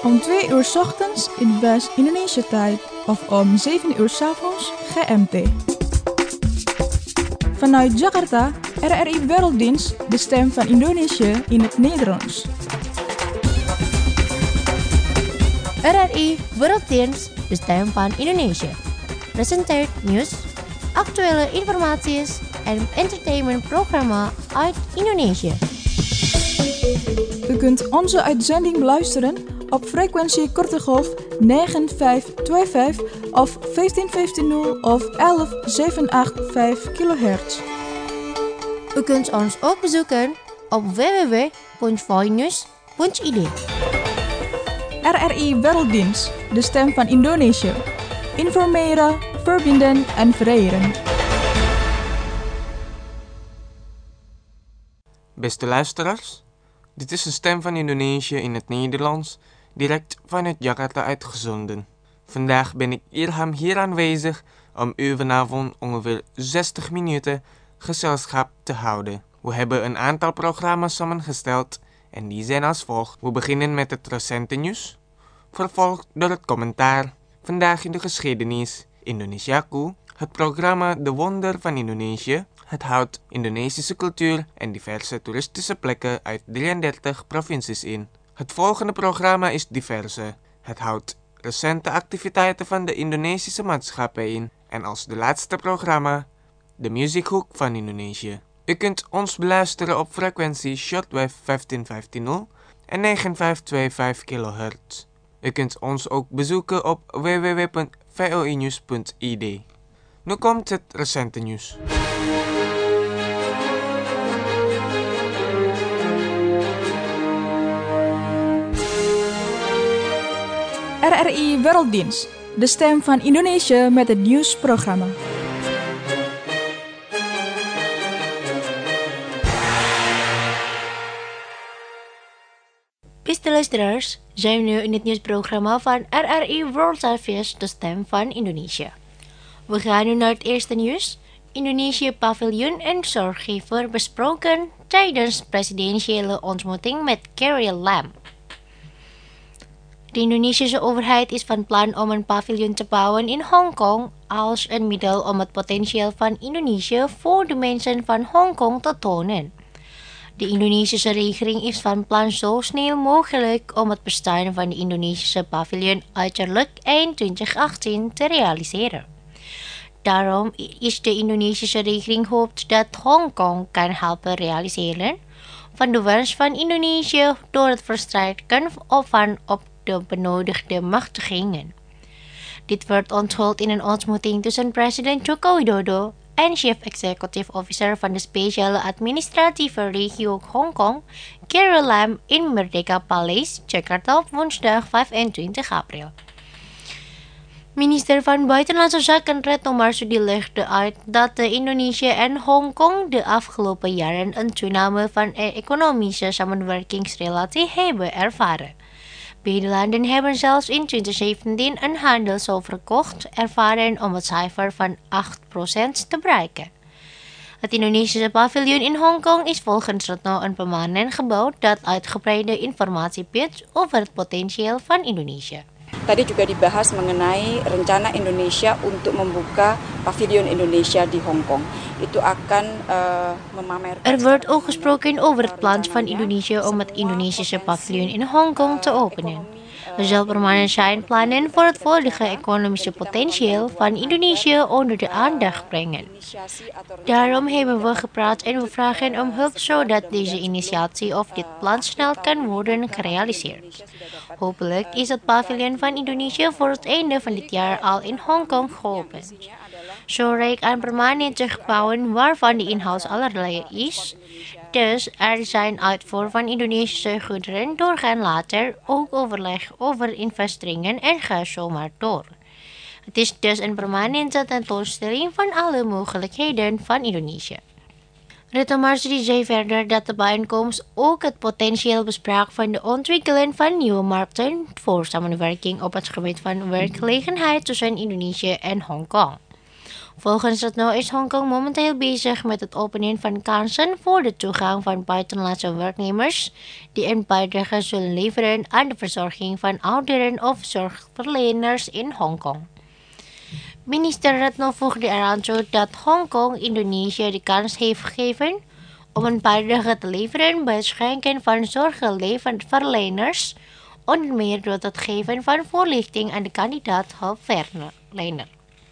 Om 2 uur 's ochtends in West-Indonesia tijd of om 7 uur 's avonds GMT. Vanuit Jakarta, RRI Werelddienst, de stem van Indonesië in het Nederlands. RRI Werelddienst, de stem van Indonesië. Presenteert nieuws, actuele informatie en entertainmentprogramma uit Indonesië. U kunt onze uitzending beluisteren op frequentie korte golf 9525 of 15150 of 11785 kHz. U kunt ons ook bezoeken op www.voinews.id. RRI Werelddienst, de stem van Indonesië. Informeren, verbinden en vereren. Beste luisteraars, dit is de stem van Indonesië in het Nederlands, direct vanuit Jakarta uitgezonden. Vandaag ben ik Irham hier aanwezig om u vanavond ongeveer 60 minuten gezelschap te houden. We hebben een aantal programma's samengesteld en die zijn als volgt. We beginnen met het recente nieuws, vervolgd door het commentaar, vandaag in de geschiedenis, Indonesiaku, het programma De Wonder van Indonesië. Het houdt Indonesische cultuur en diverse toeristische plekken uit 33 provincies in. Het volgende programma is Diverse. Het houdt recente activiteiten van de Indonesische maatschappij in. En als de laatste programma, de Muziekhoek van Indonesië. U kunt ons beluisteren op frequentie shortwave 15150 en 9525 kHz. U kunt ons ook bezoeken op www.voinews.id. Nu komt het recente nieuws. RRI Werelddienst, de stem van Indonesië met het nieuwsprogramma. Beste luisteraars, zijn we nu in het nieuwsprogramma van RRI World Service, de stem van Indonesië. We gaan nu naar het eerste nieuws. Indonesië paviljoen en zorggever besproken tijdens presidentiële ontmoeting met Carrie Lam. De Indonesische overheid is van plan om een paviljoen te bouwen in Hongkong als een middel om het potentieel van Indonesië voor de mensen van Hongkong te tonen. De Indonesische regering is van plan zo snel mogelijk om het bestaan van de Indonesische paviljoen uiterlijk eind 2018 te realiseren. Daarom is de Indonesische regering hoopt dat Hongkong kan helpen realiseren van de wens van Indonesië door het versterken van op de benodigde machtigingen. Dit werd onthuld in een ontmoeting tussen president Joko Widodo en Chief Executive Officer van de speciale administratieve regio Hongkong, Carrie Lam, in Merdeka Palace, Jakarta op woensdag 25 april. Minister van Buitenlandse Zaken Retno Marsudi legde uit dat Indonesië en Hongkong de afgelopen jaren een toename van economische samenwerkingsrelatie hebben ervaren. Beide landen hebben zelfs in 2017 een handelsovereenkomst ervaren om het cijfer van 8% te bereiken. Het Indonesische paviljoen in Hongkong is volgens Retno een permanent gebouw dat uitgebreide informatie biedt over het potentieel van Indonesië. Tadi juga dibahas mengenai rencana Indonesia untuk membuka pavilion Indonesia di Hongkong. Itu akan memamerkan. Er wordt ook gesproken over het plan van Indonesië om het Indonesische paviljoen in Hongkong te openen. Er zal permanent zijn plannen voor het volledige economische potentieel van Indonesië onder de aandacht brengen. Daarom hebben we gepraat en we vragen om hulp zodat deze initiatie of dit plan snel kan worden gerealiseerd. Hopelijk is het paviljoen van Indonesië voor het einde van dit jaar al in Hongkong geopend. Zo rijk aan permanente gebouwen waarvan de inhoud allerlei is. Dus er zijn uitvoer van Indonesische goederen doorgaan later ook overleg over investeringen en ga zomaar door. Het is dus een permanente tentoonstelling van alle mogelijkheden van Indonesië. Retno Marsudi zei verder dat de bijeenkomst ook het potentieel besprak van de ontwikkeling van nieuwe markten voor samenwerking op het gebied van werkgelegenheid tussen Indonesië en Hongkong. Volgens Retno is Hongkong momenteel bezig met het openen van kansen voor de toegang van buitenlandse werknemers die een bijdrage zullen leveren aan de verzorging van ouderen of zorgverleners in Hongkong. Minister Retno voegde eraan toe dat Hongkong Indonesië de kans heeft gegeven om een bijdrage te leveren bij het schenken van zorgverleners, onder meer door het geven van voorlichting aan de kandidaat hulpverlener.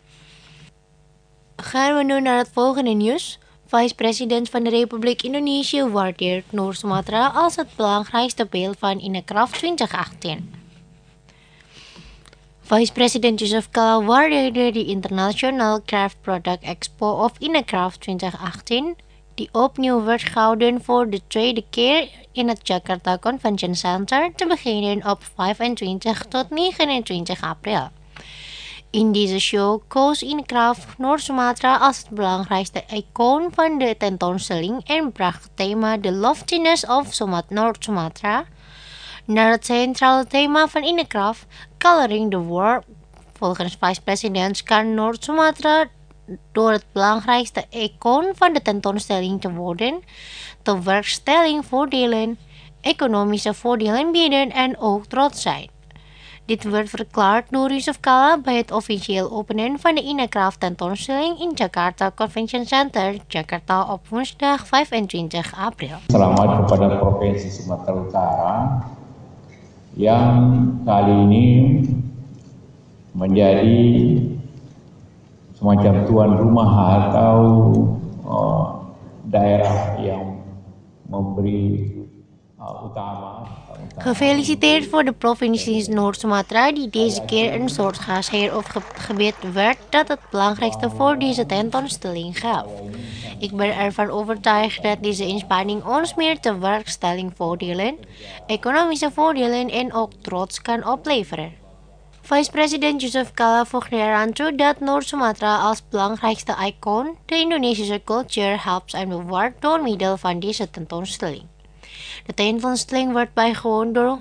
Gaan we nu naar het volgende nieuws. Vice-president van de Republiek Indonesië waardeert Noord-Sumatra als het belangrijkste beeld van INECRAFT 2018. Vice-president Yusuf Kala waardeerde de International Craft Product Expo of INECRAFT 2018, die opnieuw werd gehouden voor de tweede keer in het Jakarta Convention Center, te beginnen op 25 tot 29 april. In deze show koos INECRAFT Noord-Sumatra als het belangrijkste icoon van de tentoonstelling en bracht het thema The Loftiness of Noord-Sumatra naar het centrale thema van INECRAFT, Coloring the World. Volgens vice-president kan Noord-Sumatra door het belangrijkste icoon van de tentoonstelling te worden, de werkstelling voordelen, economische voordelen bieden en ook trots zijn. Dit werd verklaard door Yusuf Kala bij het officieel openen van de INECRAFT tentoonstelling in Jakarta Convention Center, Jakarta op woensdag 25 april. Selamat kepada Provinsi Sumatera Utara yang kali ini menjadi semacam tuan rumah atau daerah yang memberi utama. Gefeliciteerd voor de provincie Noord-Sumatra die deze keer een soort gasheer of gebied werd dat het belangrijkste voor deze tentoonstelling gaf. Ik ben ervan overtuigd dat deze inspanning ons meer tewerkstelling voordelen, economische voordelen en ook trots kan opleveren. Vice-president Yusuf Kala voegde eraan toe dat Noord-Sumatra als belangrijkste icoon de Indonesische cultuur helpt en bewaart door middel van deze tentoonstelling. De tentoonstelling wordt bijgewoond door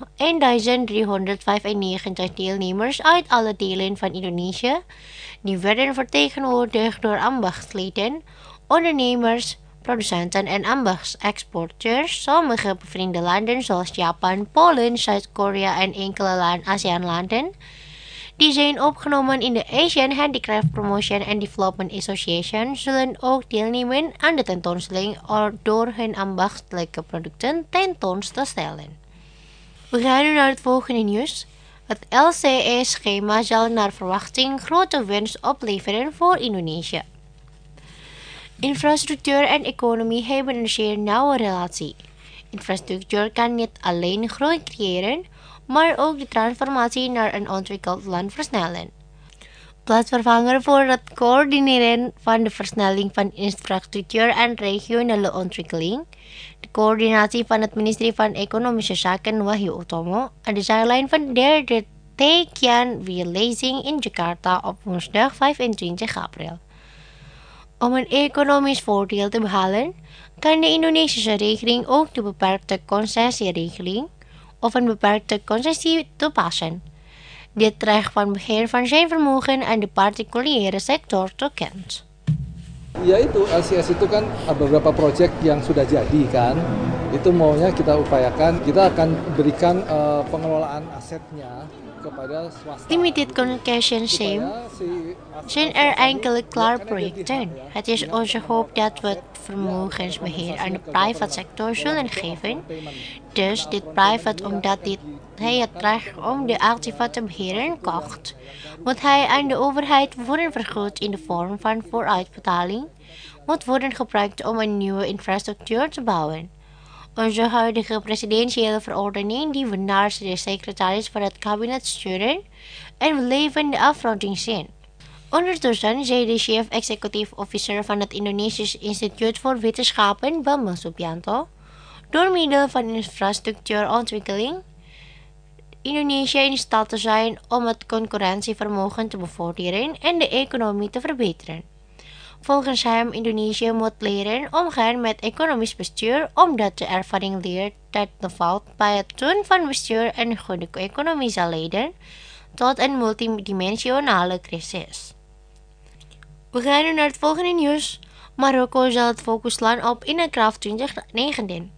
1395 deelnemers uit alle delen van Indonesië. Die werden vertegenwoordigd door ambachtsleden, ondernemers, producenten en ambachtsexporteurs. Sommige bevriende landen zoals Japan, Polen, Zuid-Korea en enkele ASEAN-landen. Die zijn opgenomen in de Asian Handicraft Promotion and Development Association zullen ook deelnemen aan de tentoonstelling door hun ambachtelijke producten tentoon te stellen. We gaan nu naar het volgende nieuws. Het LCE-schema zal naar verwachting grote winst opleveren voor Indonesië. Infrastructuur en economie hebben een zeer nauwe relatie. Infrastructuur kan niet alleen groei creëren, maar ook de transformatie naar een ontwikkeld land versnellen. Plaatsvervanger voor het coördineren van de versnelling van infrastructuur en regionale ontwikkeling, de coördinatie van het ministerie van Economische Zaken Wahyu Utomo aan de zijlijn van de derde Tekian-lezing in Jakarta op woensdag 25 april. Om een economisch voordeel te behalen, kan de Indonesische regering ook de beperkte concessieregeling of een beperkte concessie toepassen. Dit recht van beheer van zijn vermogen aan de particuliere sector toekent. Ya itu, LCS itu kan beberapa proyek yang sudah jadi kan. Itu maunya kita upayakan, kita akan berikan pengelolaan asetnya kepada swasta. Limited concession zijn er enkele klaar projecten. Het is onze hoop dat we het vermogensbeheer aan de private sector zullen geven. Dus dit private, omdat hij het recht om de activa te beheren kocht, moet hij aan de overheid worden vergoed in de vorm van vooruitbetaling, moet worden gebruikt om een nieuwe infrastructuur te bouwen. Onze huidige presidentiële verordening die we naar de secretaris van het kabinet sturen en we leven de afronding zien. Ondertussen zei de chief executive officer van het Indonesisch Instituut voor Wetenschappen, Bambang Subianto, door middel van infrastructuurontwikkeling Indonesië in staat te zijn om het concurrentievermogen te bevorderen en de economie te verbeteren. Volgens hem, Indonesië moet leren omgaan met economisch bestuur, omdat de ervaring leert dat de fout bij het doen van bestuur en goede economie zal leiden tot een multidimensionale crisis. We gaan nu naar het volgende nieuws. Marokko zal het focus slaan op INECRAF 2019.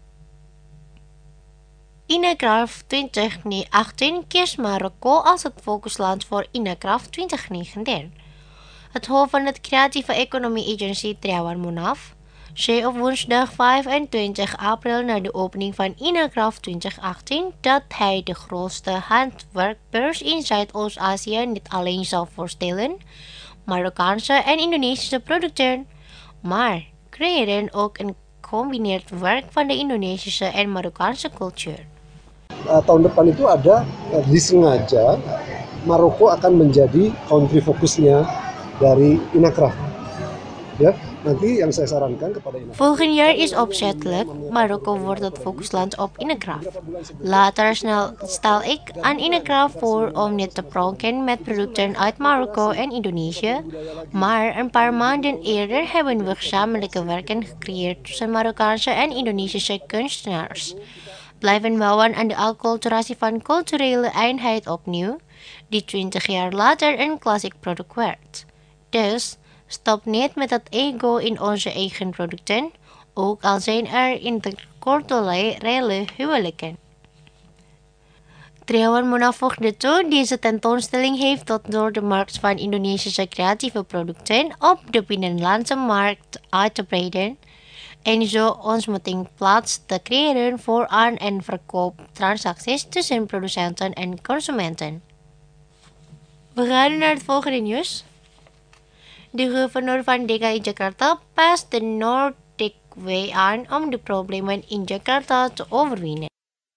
INECRAF 2018 kiest Marokko als het focusland voor INECRAF 2019. Het hoofd van het Creatieve Economie Agency, Triawan Munaf, zei op woensdag 25 april na de opening van INECRAF 2018 dat hij de grootste handwerkbeurs in Zuidoost-Azië niet alleen zal voorstellen Marokkaanse en Indonesische producten, maar creëren ook een gecombineerd werk van de Indonesische en Marokkaanse cultuur. Tahun depan itu ada disengaja Maroko akan menjadi country fokusnya dari INECRAF. Ya, nanti yang saya sarankan kepada INECRAF. Volgend jaar is opzettelijk Marokko wordt het focusland op INECRAF. Later stel ik aan INECRAF voor om niet te pronken met producten uit Marokko en Indonesië, maar een paar maanden eerder hebben we gezamenlijke werken gecreëerd tussen Marokkaanse en Indonesische kunstenaars. Blijven bouwen aan de acculturatie van culturele eenheid opnieuw, die 20 jaar later een klassiek product werd. Dus stop niet met het ego in onze eigen producten, ook al zijn er interculturele huwelijken. Triawan Munaf voegde toe, deze tentoonstelling heeft tot door de markt van Indonesische creatieve producten op de binnenlandse markt uit te breiden en zo ontmoetingsplaats te creëren voor aan- en verkooptransacties tussen producenten en consumenten. We gaan naar het volgende nieuws. De gouverneur van DKI Jakarta past de Nordic Way aan om de problemen in Jakarta te overwinnen.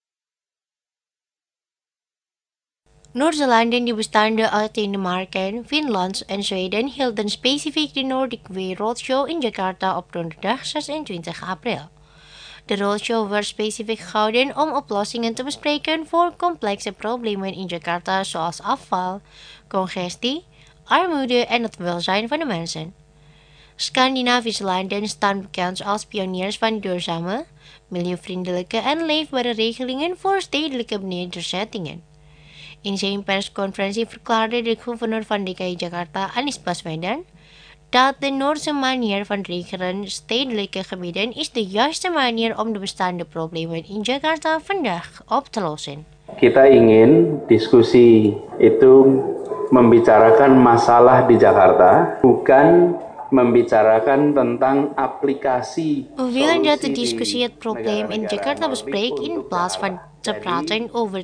Noord-Zeelanden die bestaande uit Denemarken, Finland en Zweden hielden specifiek de Nordic Way Roadshow in Jakarta op donderdag 26 april. De roadshow werd specifiek gehouden om oplossingen te bespreken voor complexe problemen in Jakarta zoals afval, congestie, armoede en het welzijn van de mensen. Scandinavische landen staan bekend als pioniers van duurzame, milieuvriendelijke en leefbare regelingen voor stedelijke nederzettingen. In zijn persconferentie verklaarde de gouverneur van DKI Jakarta, Anies Baswedan, dat de Noordse manier van regelen stedelijke gebieden is de juiste manier om de bestaande problemen in Jakarta vandaag op te lossen. Kita ingin diskusi itu membicarakan masalah di Jakarta, bukan membicarakan tentang aplikasi. We willen dat de discussie het probleem in Jakarta bespreekt in plaats van te praten over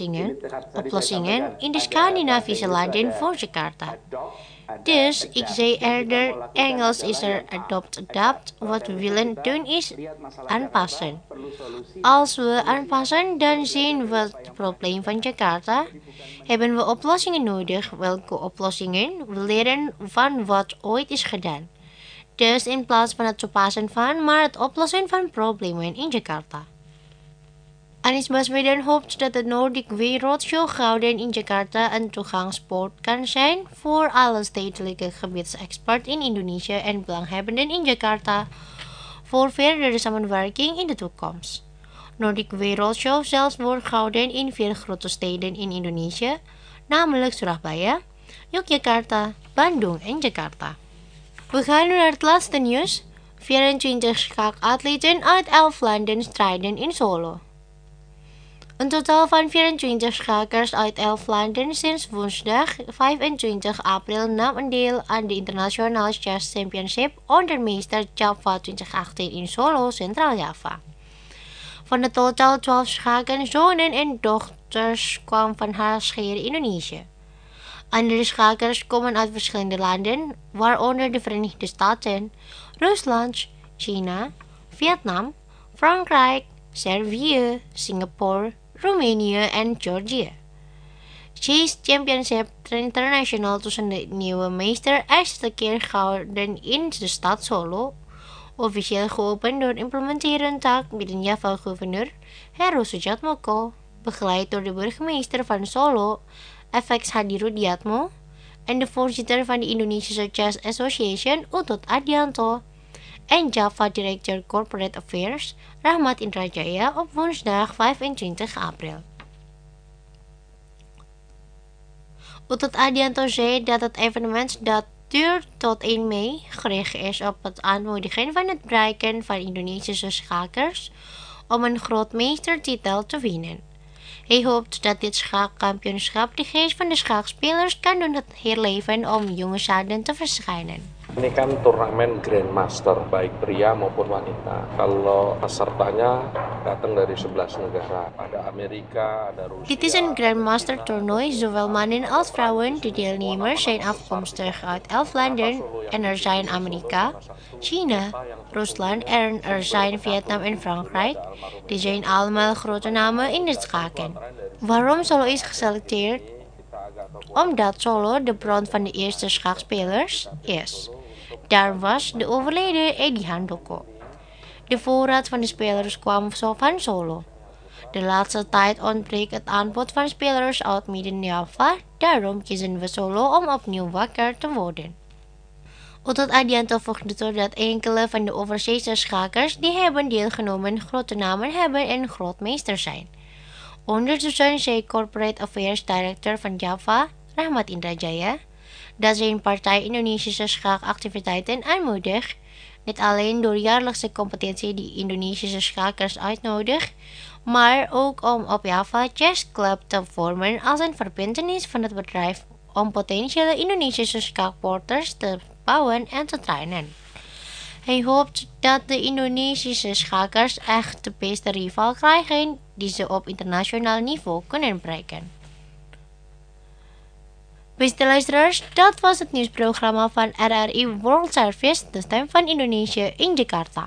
oplossingen in de Scandinavische landen voor Jakarta. Dus ik zei eerder, Engels is er adapt. Wat we willen doen is aanpassen. Als we aanpassen, dan zien we het probleem van Jakarta. Hebben we oplossingen nodig? Welke oplossingen? We leren van wat ooit is gedaan. Dus in plaats van het toepassen van, maar het oplossen van problemen in Jakarta. Anies Baswedan hoopt dat de Nordic Way Roadshow gehouden in Jakarta een toegangspoort kan zijn voor alle stedelijke gebiedsexperts in Indonesië en belanghebbenden in Jakarta voor verdere samenwerking in de toekomst. Nordic Way Roadshow zelfs wordt gehouden in 4 grote steden in Indonesië, namelijk Surabaya, Yogyakarta, Bandung en Jakarta. We gaan nu naar het laatste nieuws. 24 schaakatleten uit 11 landen strijden in Solo. Een totaal van 24 schakers uit 11 landen sinds woensdag 25 april nam deel aan de Internationale Chess Championship onder meester Java 2018 in Solo, Centraal-Java. Van de totaal 12 schakers, zonen en dochters kwamen van huisheer Indonesië. Andere schakers komen uit verschillende landen, waaronder de Verenigde Staten, Rusland, China, Vietnam, Frankrijk, Servië, Singapore, Roemenië en Georgië. Chess Championship International tussen de nieuwe meester eerste keer gehouden in de stad Solo, officieel geopend door implementerend taak binnen Java-gouverneur Heru Sujatmoko, begeleid door de burgemeester van Solo, FX Hadirudiatmo, en de voorzitter van de Indonesische Chess Association, Utut Adianto, en Java Director Corporate Affairs, Rahmat Indrajaya, op woensdag 25 april. Utut Adianto zei dat het evenement dat duur tot 1 mei gericht is op het aanmoedigen van het bereiken van Indonesische schakers om een grootmeestertitel te winnen. Hij hoopt dat dit schaakkampioenschap de geest van de schaakspelers kan doen herleven om jonge zaden te verschijnen. Ini kan turnamen Grandmaster, baik pria maupun wanita. Kalau pesertanya datang dari 11 negara. Ada Amerika, ada Rusia. Dit is een Grandmaster toernooi, zowel mannen als vrouwen. De deelnemers zijn afkomstig uit 11 landen en er zijn Amerika, China, Rusland en er zijn Vietnam en Frankrijk. Die zijn allemaal grote namen in het schaken. Waarom Solo is geselecteerd? Omdat Solo de bron van de eerste schaakspelers is. Daar was de overleden Eddie Handoko. De voorraad van de spelers kwam zo van Solo. De laatste tijd ontbreekt het aanbod van spelers uit Midden-Java, daarom kiezen we Solo om opnieuw wakker te worden. Otot Adianto voegde toe dat enkele van de overzeese schakers die hebben deelgenomen grote namen hebben en grootmeester zijn. Ondertussen zei Corporate Affairs Director van Java, Rahmat Indrajaya, dat zijn partij Indonesische schaakactiviteiten aanmoedigt, niet alleen door jaarlijkse competitie die Indonesische schakers uitnodigt, maar ook om op Java Chess Club te vormen als een verbintenis van het bedrijf om potentiële Indonesische schaaksporters te bouwen en te trainen. Hij hoopt dat de Indonesische schakers echt de beste rival krijgen die ze op internationaal niveau kunnen bereiken. Beste luisteraars, dat was het nieuwsprogramma van RRI World Service, de stem van Indonesië in Jakarta.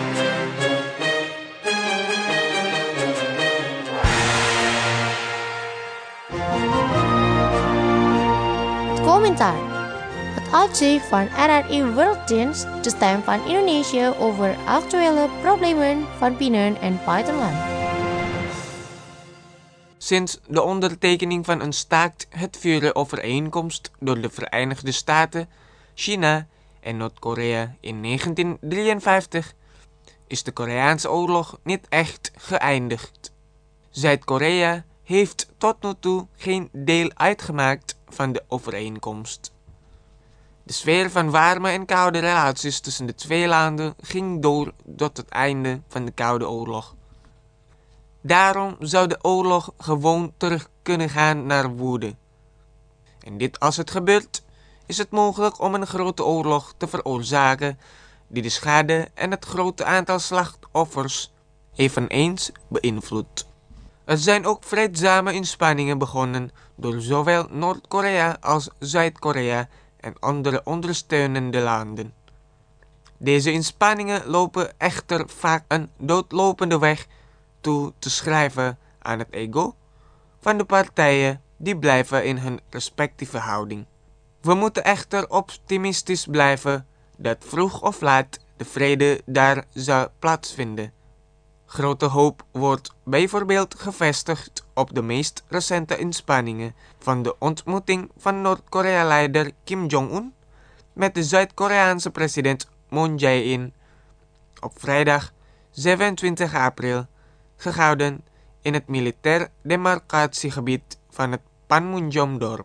Het commentaar. Het uitzicht van RRI Worlddienst, de stem van Indonesië over actuele problemen van binnen- en buitenland. Sinds de ondertekening van een staakt-het-vuren-overeenkomst door de Verenigde Staten, China en Noord-Korea in 1953 is de Koreaanse oorlog niet echt geëindigd. Zuid-Korea heeft tot nu toe geen deel uitgemaakt van de overeenkomst. De sfeer van warme en koude relaties tussen de twee landen ging door tot het einde van de Koude Oorlog. Daarom zou de oorlog gewoon terug kunnen gaan naar woede. En dit als het gebeurt, is het mogelijk om een grote oorlog te veroorzaken die de schade en het grote aantal slachtoffers eveneens beïnvloedt. Er zijn ook vreedzame inspanningen begonnen door zowel Noord-Korea als Zuid-Korea en andere ondersteunende landen. Deze inspanningen lopen echter vaak een doodlopende weg toe te schrijven aan het ego van de partijen die blijven in hun respectieve houding. We moeten echter optimistisch blijven dat vroeg of laat de vrede daar zal plaatsvinden. Grote hoop wordt bijvoorbeeld gevestigd op de meest recente inspanningen van de ontmoeting van Noord-Korea-leider Kim Jong-un met de Zuid-Koreaanse president Moon Jae-in op vrijdag 27 april, gehouden in het militair demarcatiegebied van het Panmunjom-dorp.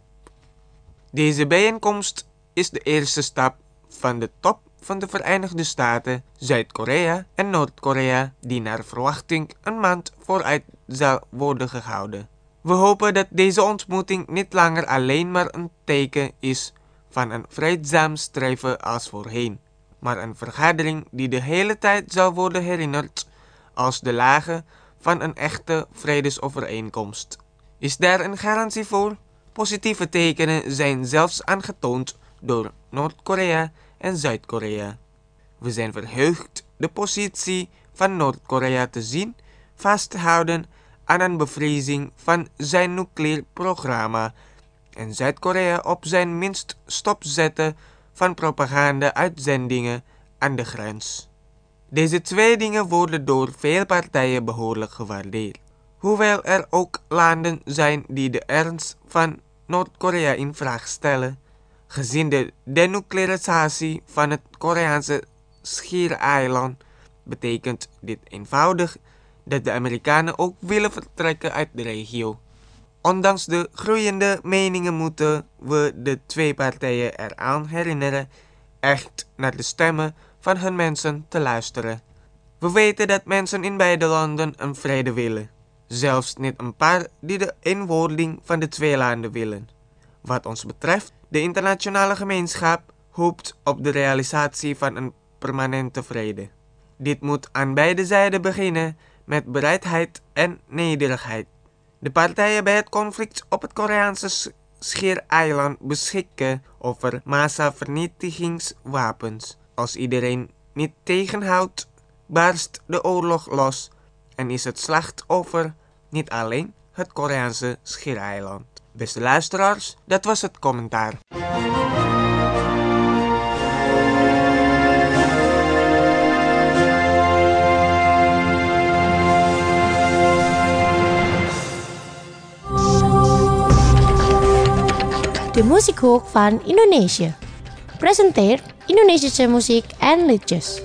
Deze bijeenkomst is de eerste stap van de top van de Verenigde Staten, Zuid-Korea en Noord-Korea die naar verwachting een maand vooruit zal worden gehouden. We hopen dat deze ontmoeting niet langer alleen maar een teken is van een vreedzaam streven als voorheen, maar een vergadering die de hele tijd zal worden herinnerd als de lage van een echte vredesovereenkomst. Is daar een garantie voor? Positieve tekenen zijn zelfs aangetoond door Noord-Korea en Zuid-Korea. We zijn verheugd de positie van Noord-Korea te zien vasthouden aan een bevriezing van zijn nucleair programma en Zuid-Korea op zijn minst stopzetten van propaganda-uitzendingen aan de grens. Deze twee dingen worden door veel partijen behoorlijk gewaardeerd. Hoewel er ook landen zijn die de ernst van Noord-Korea in vraag stellen, gezien de denuclearisatie van het Koreaanse schiereiland, betekent dit eenvoudig dat de Amerikanen ook willen vertrekken uit de regio. Ondanks de groeiende meningen moeten we de twee partijen eraan herinneren echt naar de stemmen van hun mensen te luisteren. We weten dat mensen in beide landen een vrede willen. Zelfs niet een paar die de eenwording van de twee landen willen. Wat ons betreft, de internationale gemeenschap hoopt op de realisatie van een permanente vrede. Dit moet aan beide zijden beginnen met bereidheid en nederigheid. De partijen bij het conflict op het Koreaanse Schiereiland beschikken over massavernietigingswapens. Als iedereen niet tegenhoudt, barst de oorlog los en is het slachtoffer niet alleen het Koreaanse Schiereiland. Beste luisteraars, dat was het commentaar. De muziekhoek van Indonesië presenteert Indonesische muziek en liedjes.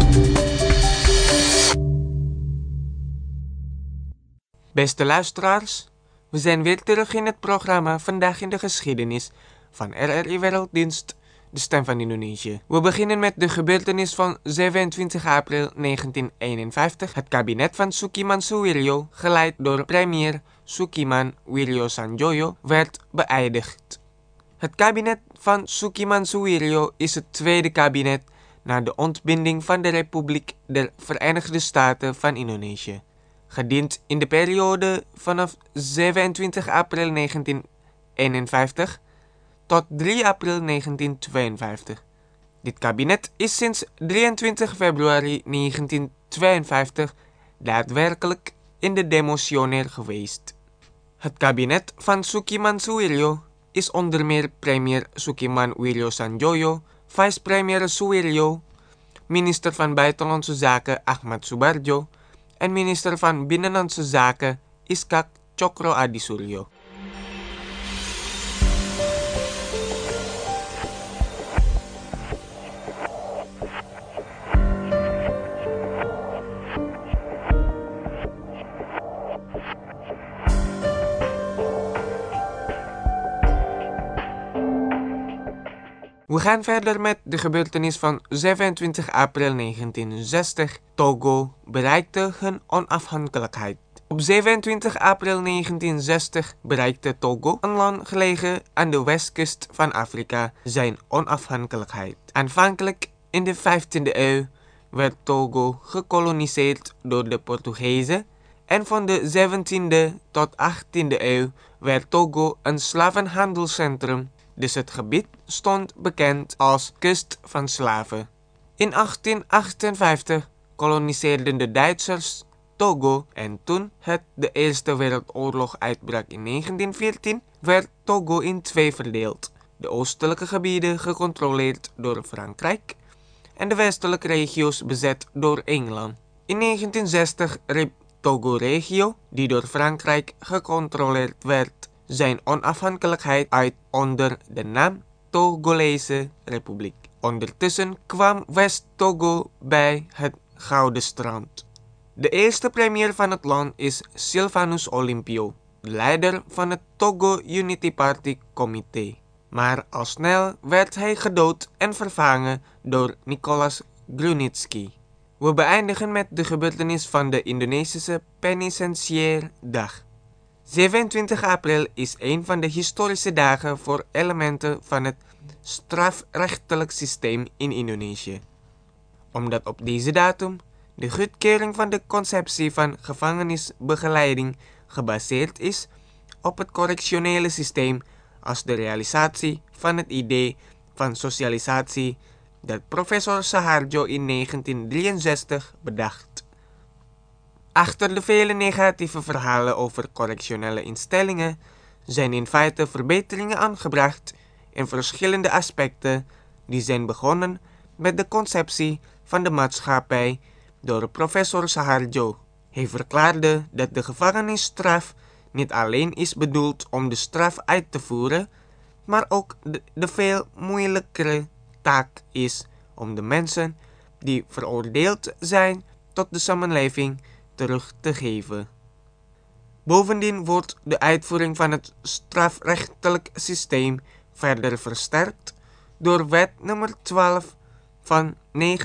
Beste luisteraars, we zijn weer terug in het programma Vandaag in de Geschiedenis van RRI Werelddienst, de Stem van Indonesië. We beginnen met de gebeurtenis van 27 april 1951. Het kabinet van Sukiman Suwiryo, geleid door premier Sukiman Wirjosanjoyo, werd beëindigd. Het kabinet van Sukiman Suwiryo is het tweede kabinet na de ontbinding van de Republiek der Verenigde Staten van Indonesië. Gediend in de periode vanaf 27 april 1951 tot 3 april 1952. Dit kabinet is sinds 23 februari 1952 daadwerkelijk in de demissionair geweest. Het kabinet van Sukiman Suwiryo is onder meer premier Sukiman Wirjosanjoyo, vice-premier Suwiryo, minister van Buitenlandse Zaken Ahmad Subarjo en minister van Binnenlandse Zaken Iskak Cokro Adisuryo. We gaan verder met de gebeurtenis van 27 april 1960. Togo bereikte hun onafhankelijkheid. Op 27 april 1960 bereikte Togo, een land gelegen aan de westkust van Afrika, zijn onafhankelijkheid. Aanvankelijk in de 15e eeuw werd Togo gekoloniseerd door de Portugezen en van de 17e tot 18e eeuw werd Togo een slavenhandelscentrum. Dus het gebied stond bekend als kust van slaven. In 1858 koloniseerden de Duitsers Togo en toen de Eerste Wereldoorlog uitbrak in 1914 werd Togo in twee verdeeld. De oostelijke gebieden gecontroleerd door Frankrijk en de westelijke regio's bezet door Engeland. In 1960 riep Togo-regio, die door Frankrijk gecontroleerd werd, zijn onafhankelijkheid uit onder de naam Togolese Republiek. Ondertussen kwam West-Togo bij het Gouden Strand. De eerste premier van het land is Sylvanus Olympio, de leider van het Togo Unity Party Comité. Maar al snel werd hij gedood en vervangen door Nicolas Grunitzky. We beëindigen met de gebeurtenis van de Indonesische Penitentiairdag. 27 april is een van de historische dagen voor elementen van het strafrechtelijk systeem in Indonesië. Omdat op deze datum de goedkeuring van de conceptie van gevangenisbegeleiding gebaseerd is op het correctionele systeem als de realisatie van het idee van socialisatie dat professor Saharjo in 1963 bedacht. Achter de vele negatieve verhalen over correctionele instellingen zijn in feite verbeteringen aangebracht in verschillende aspecten die zijn begonnen met de conceptie van de maatschappij door professor Saharjo. Hij verklaarde dat de gevangenisstraf niet alleen is bedoeld om de straf uit te voeren, maar ook de veel moeilijkere taak is om de mensen die veroordeeld zijn tot de samenleving terug te geven. Bovendien wordt de uitvoering van het strafrechtelijk systeem verder versterkt door wet nummer 12 van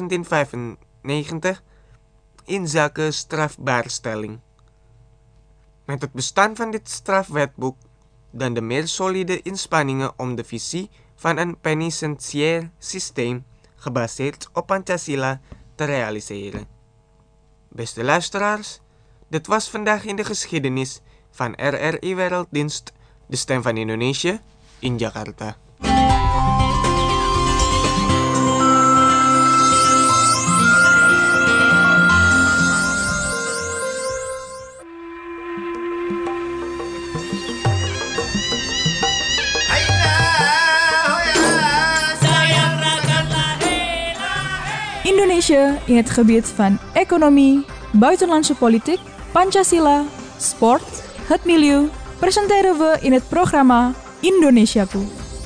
1995 inzake strafbaarstelling. Met het bestaan van dit strafwetboek dan de meer solide inspanningen om de visie van een penitentiair systeem gebaseerd op Pancasila te realiseren. Beste luisteraars, dit was vandaag in de geschiedenis van RRI Werelddienst, de stem van Indonesië, in Jakarta. Indonesia in het gebied van economie, buitenlandse politiek, Pancasila, sport, het milieu, presenteren we in het programma Indonesiaku.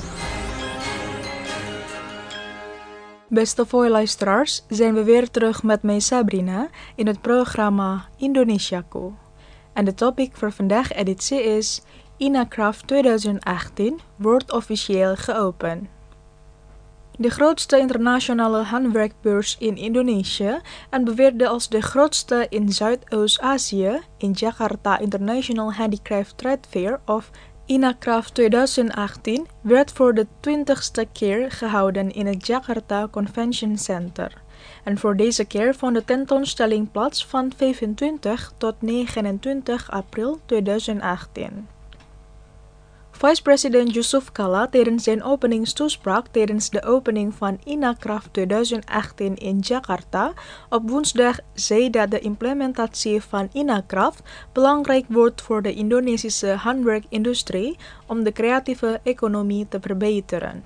Beste luisteraars, zijn we weer terug met mij Sabrina in het programma Indonesiaku. En de topic voor vandaag editie is INACRAFT 2018 wordt officieel geopend. De grootste internationale handwerkbeurs in Indonesië en beweerde als de grootste in Zuidoost-Azië in Jakarta International Handicraft Trade Fair of INACRAFT 2018 werd voor de 20ste keer gehouden in het Jakarta Convention Center. En voor deze keer vond de tentoonstelling plaats van 25 tot 29 april 2018. Vice-president Yusuf Kala tijdens zijn openingstoespraak tijdens de opening van INACRAFT 2018 in Jakarta op woensdag zei dat de implementatie van INACRAFT belangrijk wordt voor de Indonesische handwerkindustrie om de creatieve economie te verbeteren.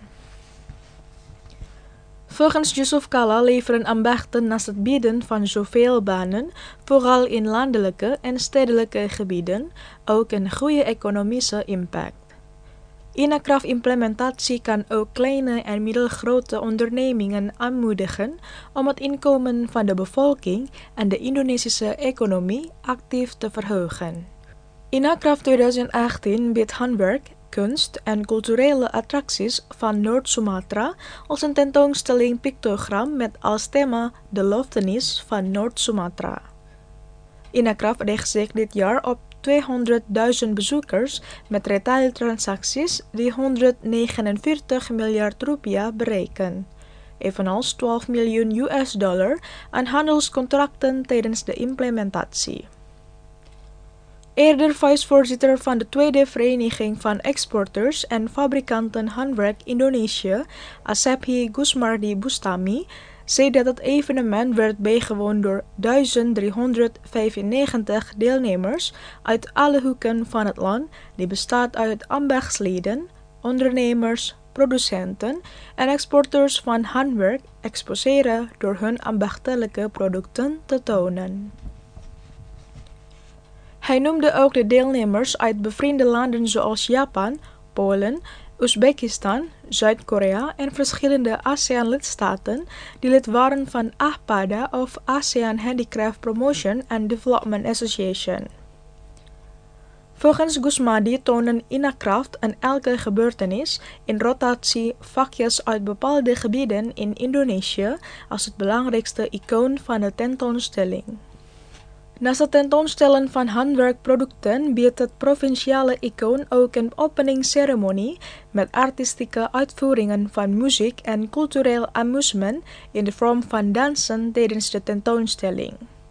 Volgens Yusuf Kala leveren ambachten naast het bieden van zoveel banen, vooral in landelijke en stedelijke gebieden, ook een goede economische impact. INACRAFT-implementatie kan ook kleine en middelgrote ondernemingen aanmoedigen om het inkomen van de bevolking en de Indonesische economie actief te verhogen. INACRAFT 2018 biedt handwerk, kunst en culturele attracties van Noord-Sumatra als een tentoonstelling pictogram met als thema de loftenis van Noord-Sumatra. INACRAFT richt zich dit jaar op 200.000 bezoekers met retailtransacties die 149 miljard rupiah bereiken, evenals 12 miljoen US dollar aan handelscontracten tijdens de implementatie. Eerder vicevoorzitter van de Tweede Vereniging van Exporteurs en Fabrikanten Handwerk Indonesië, Asephi Gusmardi Bustami, zei dat het evenement werd bijgewoond door 1395 deelnemers uit alle hoeken van het land, die bestaat uit ambachtsleden, ondernemers, producenten en exporteurs van handwerk exposeren door hun ambachtelijke producten te tonen. Hij noemde ook de deelnemers uit bevriende landen zoals Japan, Polen, Oezbekistan, Zuid-Korea en verschillende ASEAN-lidstaten die lid waren van AHPADA of ASEAN Handicraft Promotion and Development Association. Volgens Gusmardi tonen INACRAFT en elke gebeurtenis in rotatie vakjes uit bepaalde gebieden in Indonesië als het belangrijkste icoon van de tentoonstelling. Naast het tentoonstellen van handwerkproducten biedt het provinciale icoon ook een openingsceremonie met artistieke uitvoeringen van muziek en cultureel amusement in de vorm van dansen tijdens de tentoonstelling.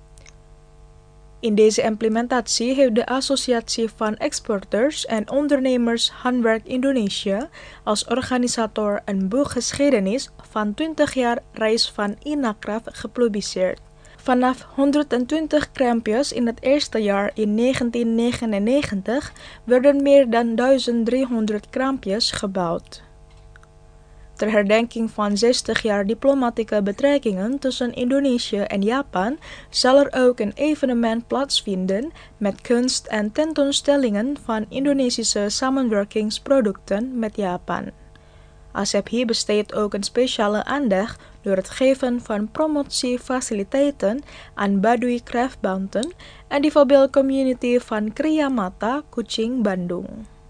In deze implementatie heeft de Associatie van Exporteurs en Ondernemers Handwerk Indonesië als organisator een boek geschiedenis van 20 jaar reis van INACRAFT gepubliceerd. Vanaf 120 kraampjes in het eerste jaar in 1999 werden meer dan 1300 kraampjes gebouwd. Ter herdenking van 60 jaar diplomatieke betrekkingen tussen Indonesië en Japan zal er ook een evenement plaatsvinden met kunst en tentoonstellingen van Indonesische samenwerkingsproducten met Japan. ASEPHI besteedt ook een speciale aandacht door het geven van promotiefaciliteiten aan Baduy Craftbanten en de Difabel Community van Kriya Mata, Kuching, Bandung.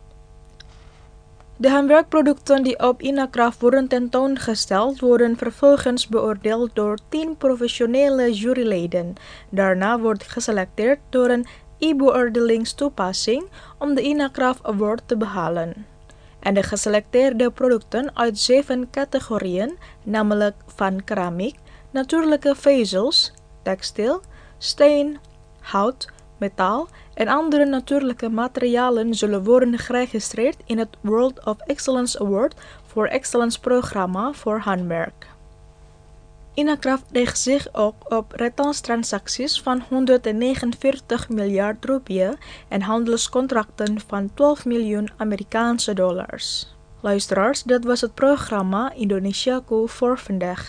De handwerkproducten die op Inacraft worden tentoongesteld worden vervolgens beoordeeld door 10 professionele juryleden. Daarna wordt geselecteerd door een e-beoordelingstoepassing om de Inacraft Award te behalen. En de geselecteerde producten uit 7 categorieën, namelijk van keramiek, natuurlijke vezels, textiel, steen, hout, metaal en andere natuurlijke materialen zullen worden geregistreerd in het World of Excellence Award for Excellence programma voor handwerk. Inacraft richt zich ook op retentstransacties van 149 miljard rupiah en handelscontracten van 12 miljoen Amerikaanse dollars. Luisteraars, dat was het programma Indonesiaku voor vandaag.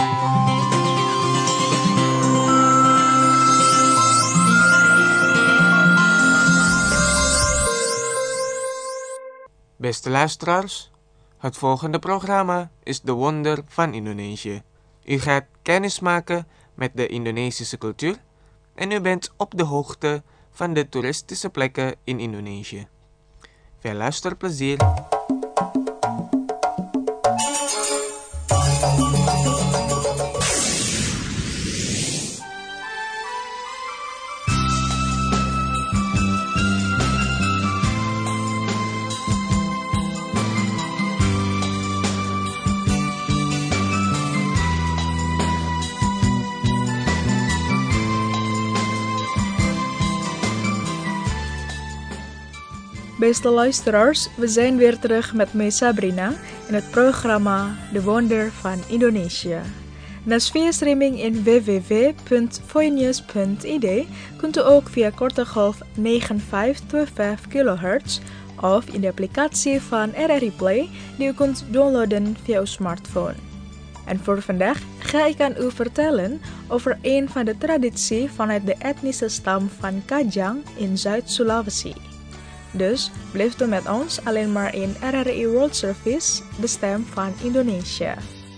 Beste luisteraars, het volgende programma is De Wonder van Indonesië. U gaat kennis maken met de Indonesische cultuur en u bent op de hoogte van de toeristische plekken in Indonesië. Veel luisterplezier! Beste luisteraars, we zijn weer terug met mij Sabrina in het programma De Wonder van Indonesië. Naast via streaming in www.voinews.id kunt u ook via korte golf 9525 kHz of in de applicatie van RRI Play die u kunt downloaden via uw smartphone. En voor vandaag ga ik aan u vertellen over een van de tradities vanuit de etnische stam van Kajang in Zuid-Sulawesi. Dus blijft u met ons alleen maar in RRI World Service, de stem van Indonesië.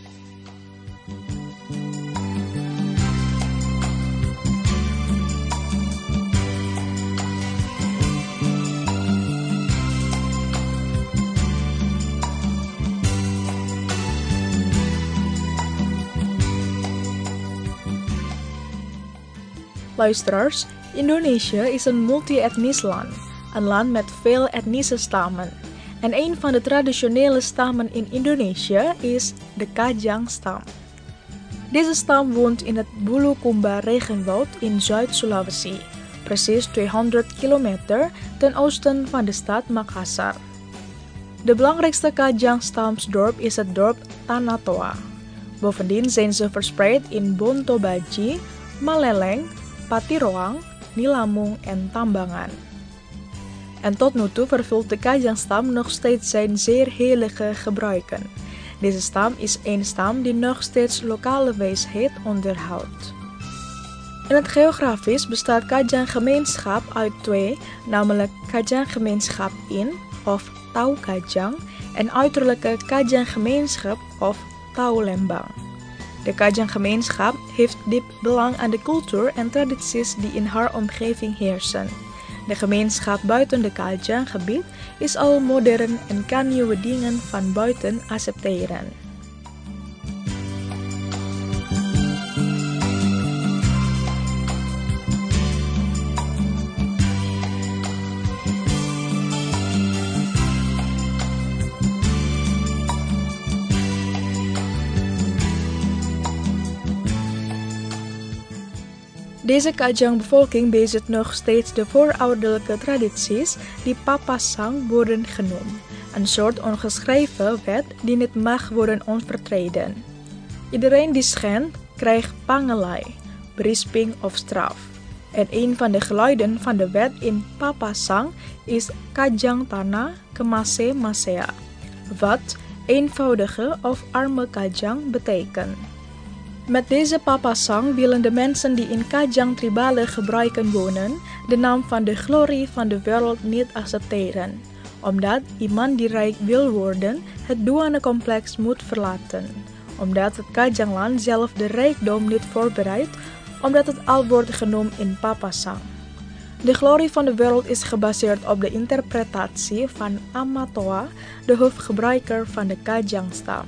Luisteraars, Indonesië is een multi-etnisch land. Een land met veel etnische stammen. En een van de traditionele stammen in Indonesië is de Kajang-stam. Deze stam woont in het Bulukumba regenwoud in Zuid-Sulawesi, precies 200 kilometer ten oosten van de stad Makassar. De belangrijkste Kajang-stamsdorp is het dorp Tanatoa. Bovendien zijn ze verspreid in Bontobaji, Maleleng, Patiroang, Nilamung en Tambangan. En tot nu toe vervult de Kajang-stam nog steeds zijn zeer heilige gebruiken. Deze stam is een stam die nog steeds lokale wijsheid onderhoudt. In het geografisch bestaat Kajang-gemeenschap uit 2, namelijk Kajang-gemeenschap in of Tau Kajang en uiterlijke Kajang-gemeenschap of Tau Lembang. De Kajang-gemeenschap heeft diep belang aan de cultuur en tradities die in haar omgeving heersen. De gemeenschap buiten de Kajang-gebied is al modern en kan nieuwe dingen van buiten accepteren. Deze Kajang-bevolking bezit nog steeds de voorouderlijke tradities die papasang worden genoemd, een soort ongeschreven wet die niet mag worden overtreden. Iedereen die schendt krijgt pangelai, berisping of straf. En een van de geluiden van de wet in papasang is Kajang Tanah Kemase Masea, wat eenvoudige of arme Kajang betekent. Met deze papasang willen de mensen die in Kajang-tribale gebruiken wonen de naam van de glorie van de wereld niet accepteren. Omdat iemand die rijk wil worden, het douanecomplex moet verlaten. Omdat het Kajangland zelf de rijkdom niet voorbereidt, omdat het al wordt genoemd in Papasang. De glorie van de wereld is gebaseerd op de interpretatie van Amatoa, de hoofdgebruiker van de Kajang-staf.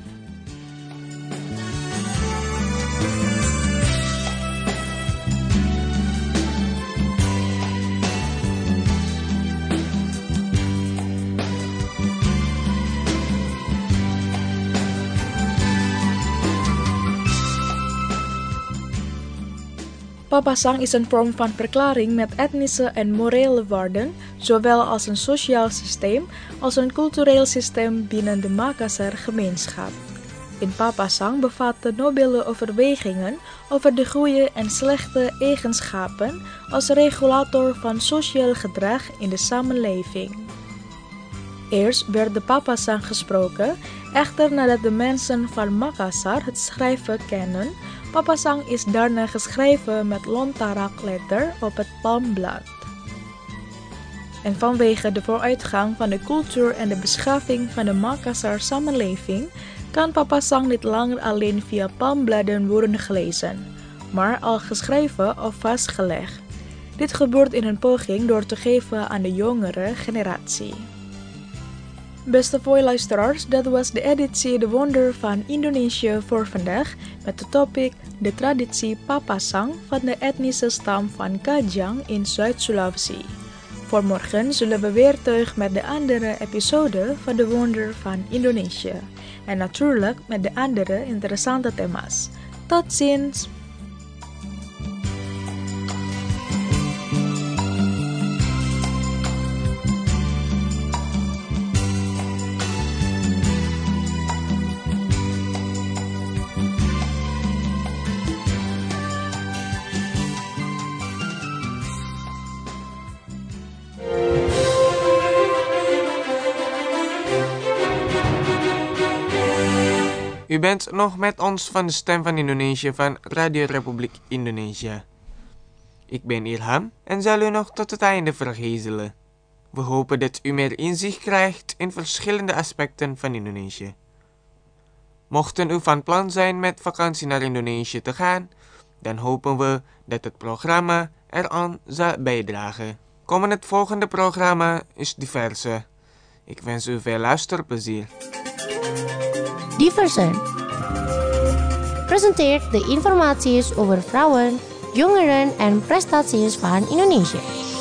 Papasang is een vorm van verklaring met etnische en morele waarden, zowel als een sociaal systeem als een cultureel systeem binnen de Makassar-gemeenschap. In Papasang bevat de nobele overwegingen over de goede en slechte eigenschappen als regulator van sociaal gedrag in de samenleving. Eerst werd de Papasang gesproken, echter nadat de mensen van Makassar het schrijven kennen. Papasang is daarna geschreven met lontarak-letter op het palmblad. En vanwege de vooruitgang van de cultuur en de beschaving van de Makassar-samenleving kan Papasang niet langer alleen via palmbladen worden gelezen, maar al geschreven of vastgelegd. Dit gebeurt in een poging door te geven aan de jongere generatie. Beste luisteraars, dat was de editie De Wonder van Indonesië voor vandaag met de topic de traditie Papasang van de etnische stam van Kajang in Zuid-Sulawesi. Voor morgen zullen we weer terug met de andere episode van De Wonder van Indonesië. En natuurlijk met de andere interessante thema's. Tot ziens! U bent nog met ons van de Stem van Indonesië van Radio Republiek Indonesia. Ik ben Ilham en zal u nog tot het einde vergezelen. We hopen dat u meer inzicht krijgt in verschillende aspecten van Indonesië. Mochten u van plan zijn met vakantie naar Indonesië te gaan, dan hopen we dat het programma eraan zal bijdragen. Het volgende programma is Diverse. Ik wens u veel luisterplezier. Diversen presenteert de informaties over vrouwen, jongeren en prestaties van Indonesië.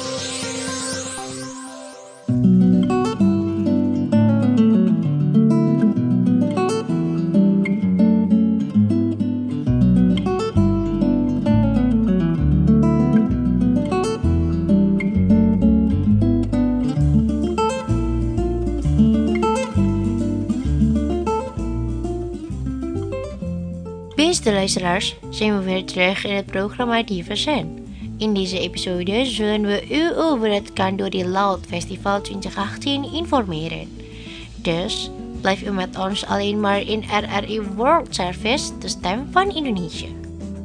Beste luisteraars, zijn we weer terug in het programma Diversen. In deze episode zullen we u over het Kanduri Laut Festival 2018 informeren. Dus blijf u met ons alleen maar in RRI World Service, de Stem van Indonesië.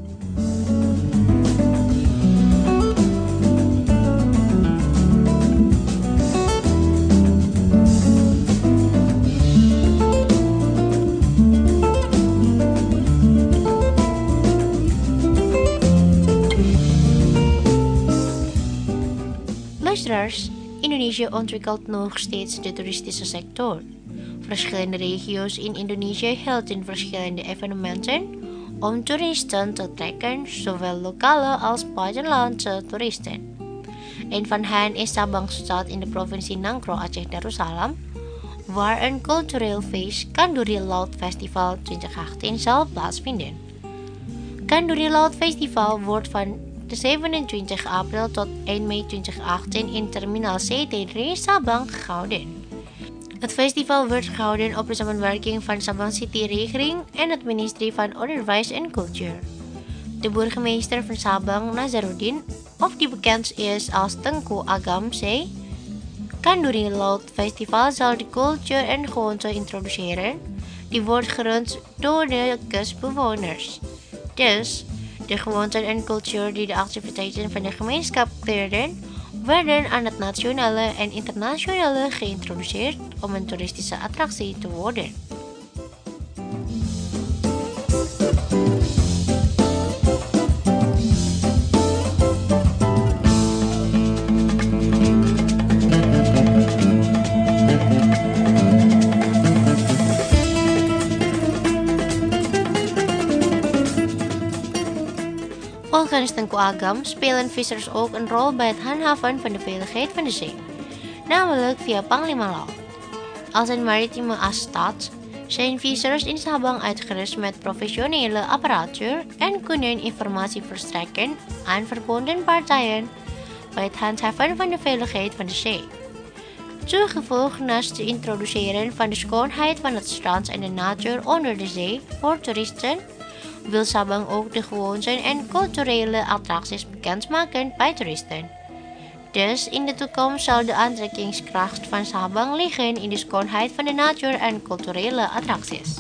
Indonesië ontwikkelt nog steeds de toeristische sector. Verschillende regio's in Indonesië hielden verschillende evenementen om toeristen te trekken, zowel lokale als buitenlandse toeristen. Een van hen is Sabang-stad in de provincie Nangro Aceh Darussalam, waar een cultureel feest Kanduri Laut Festival 2018 zal plaatsvinden. Kanduri Laut Festival wordt van de 27 april tot 1 mei 2018 in Terminal CT3 Sabang gehouden. Het festival werd gehouden op de samenwerking van Sabang City Regering en het ministerie van Onderwijs en Cultuur. De burgemeester van Sabang, Nazaruddin, of die bekend is als Tengku Agam, zei: Kanduri Laut Festival zal de cultuur en gewoonten introduceren die wordt gerund door de kustbewoners. Dus de gewoonten en cultuur die de activiteiten van de gemeenschap creëren, werden aan het nationale en internationale geïntroduceerd om een toeristische attractie te worden. Volgens Tengku Agam spelen vissers ook een rol bij het handhaven van de veiligheid van de zee, namelijk via Panglima Laut. Als een maritieme staat zijn vissers in Sabang uitgerust met professionele apparatuur en kunnen informatie verstrekken aan verbonden partijen bij het handhaven van de veiligheid van de zee. Toegevoegd naast het introduceren van de schoonheid van het strand en de natuur onder de zee voor toeristen, wil Sabang ook de gewoonten en culturele attracties bekendmaken bij toeristen. Dus in de toekomst zal de aantrekkingskracht van Sabang liggen in de schoonheid van de natuur en culturele attracties.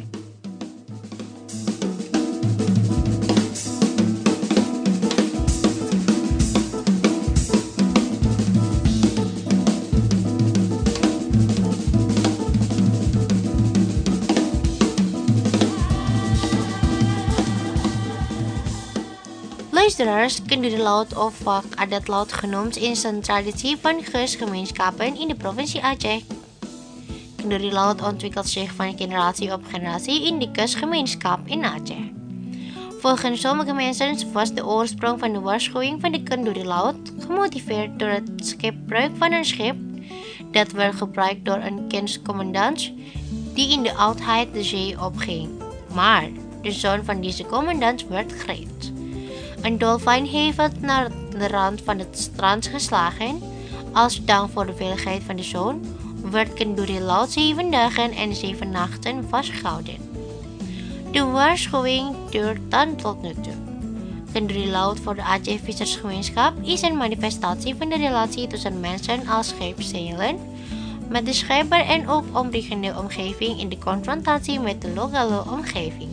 Luisteraars, Kenduri Laut of vaak Adat Laut genoemd is een traditie van kustgemeenschappen in de provincie Aceh. Kenduri Laut ontwikkelt zich van generatie op generatie in de kustgemeenschap in Aceh. Volgens sommige mensen was de oorsprong van de waarschuwing van de Kenduri Laut gemotiveerd door het schipbreuk van een schip dat werd gebruikt door een kustcommandant die in de oudheid de zee opging. Maar de zoon van deze commandant werd gered. Een dolfijn heeft het naar de rand van het strand geslagen. Als dank voor de veiligheid van de zoon werd Kenduri Laut 7 dagen en 7 nachten vastgehouden. De waarschuwing duurt dan tot nu toe. Kenduri Laut voor de Aceh Vissersgemeenschap is een manifestatie van de relatie tussen mensen als scheepszeilen met de schepper en ook omliggende omgeving in de confrontatie met de lokale omgeving.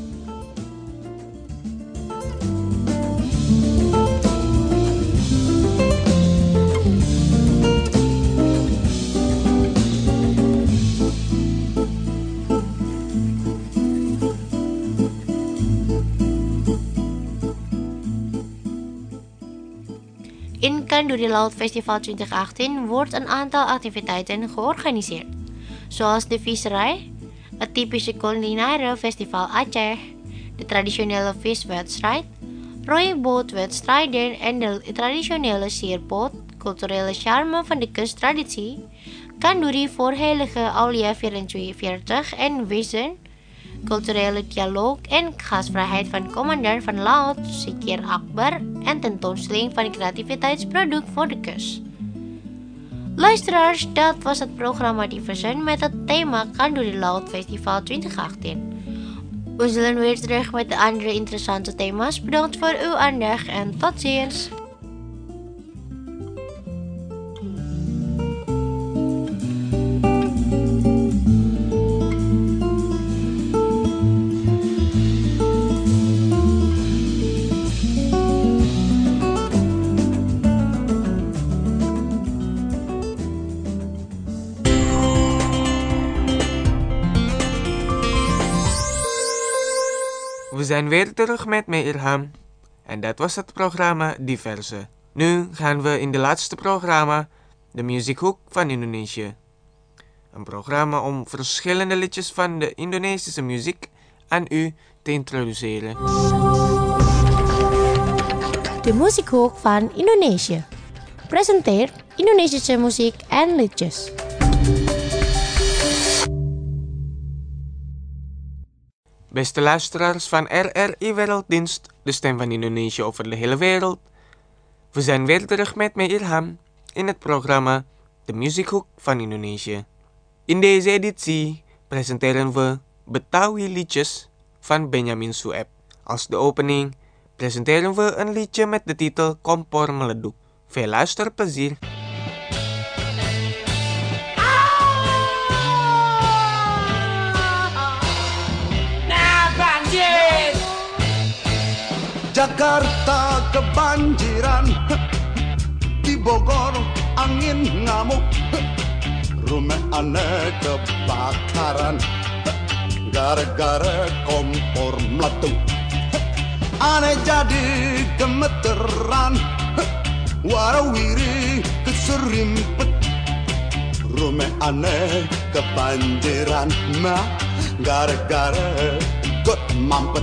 In Kenduri Laut Festival 2018 wordt een aantal activiteiten georganiseerd, zoals de visserij, het typische culinaire festival Aceh, de traditionele viswedstrijd, rooibootwedstrijden en de traditionele sierboot, culturele charme van de kusttraditie, Kenduri voor Heilige Aulia 44 en Wezen, culturele dialoog en gastvrijheid van commandant van Laut, Sikir Akbar en tentoonstelling van creativiteitsproduct voor de kust. Luisteraars, dat was het programma Diversen met het thema Kenduri Laut Festival 2018. We zullen weer terug met de andere interessante thema's. Bedankt voor uw aandacht en tot ziens! We zijn weer terug met Meirham en dat was het programma Diverse. Nu gaan we in de laatste programma, de Music Hook van Indonesië. Een programma om verschillende liedjes van de Indonesische muziek aan u te introduceren. De Music Hook van Indonesië presenteert Indonesische muziek en liedjes. Beste luisteraars van RRI Werelddienst, de stem van Indonesië over de hele wereld. We zijn weer terug met Meirham in het programma The Music Hook van Indonesië. In deze editie presenteren we Betawi liedjes van Benjamin Sueb. Als de opening presenteren we een liedje met de titel Kompor Meleduk. Veel luisterplezier! Jakarta kebanjiran, di Bogor angin ngamuk, rumah aneh kebakaran, gara-gara kompor meletup. Aneh jadi gemeteran, warawiri keserimpet, rumah aneh kebanjiran, mah gara-gara got mampet.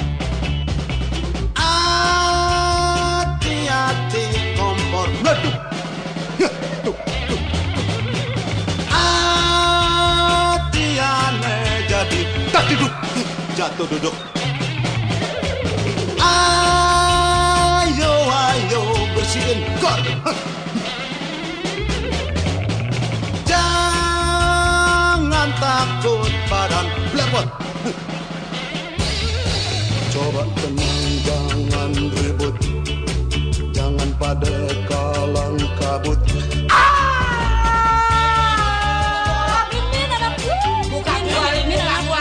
Hati-hati kompor meletup, hati aneh jadi tak duduk, jatuh duduk. Ayo bersihin got. Jangan takut badan blepot. Coba tenang, jangan ribut, jangan pada kalang kabut. Bukan gua, ini bukan gua.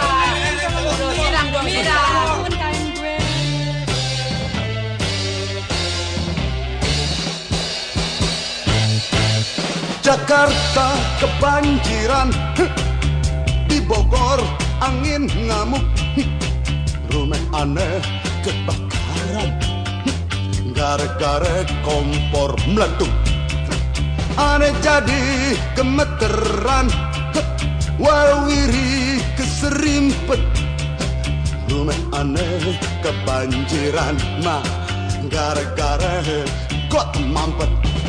Jakarta kebanjiran, di Bogor angin ngamuk, rumah aneh kebakaran, gara-gara kompor meletup. Aneh jadi gemeteran, warawiri keserimpet, rumah aneh kebanjiran, mah gara-gara got mampet.